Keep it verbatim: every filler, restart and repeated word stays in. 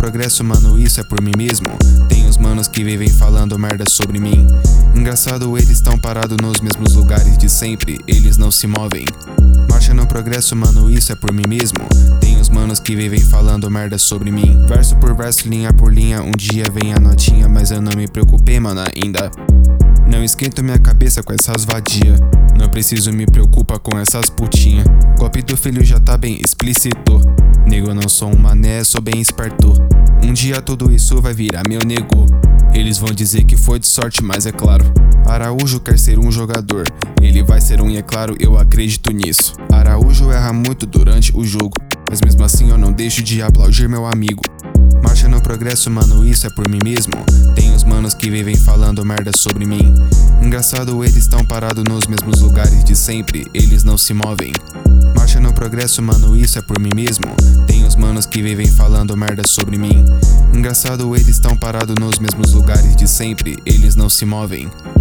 progresso, mano, isso é por mim mesmo. Tem uns manos que vivem falando merda sobre mim. Engraçado, eles tão parados nos mesmos lugares de sempre, eles não se movem. Marcha no progresso, mano, isso é por mim mesmo. Tem uns manos que vivem falando merda sobre mim. Verso por verso, linha por linha, um dia vem a notinha, mas eu não me preocupei, mano, ainda. Não esquento minha cabeça com essas vadia. Não preciso me preocupar com essas putinha. Golpe do filho já tá bem explícito. Nego, eu não sou um mané, sou bem esperto. Um dia tudo isso vai virar meu nego. Eles vão dizer que foi de sorte, mas é claro. Araújo quer ser um jogador, ele vai ser um e é claro, eu acredito nisso. Araújo erra muito durante o jogo, mas mesmo assim eu não deixo de aplaudir meu amigo. Marcha no progresso, mano, isso é por mim mesmo. Tem uns manos que vivem falando merda sobre mim. Engraçado, eles tão parados nos mesmos lugares de sempre, eles não se movem. Marcha no progresso, mano, isso é por mim mesmo. Tem uns manos que vivem falando merda sobre mim. Engraçado, eles tão parados nos mesmos lugares de sempre, eles não se movem.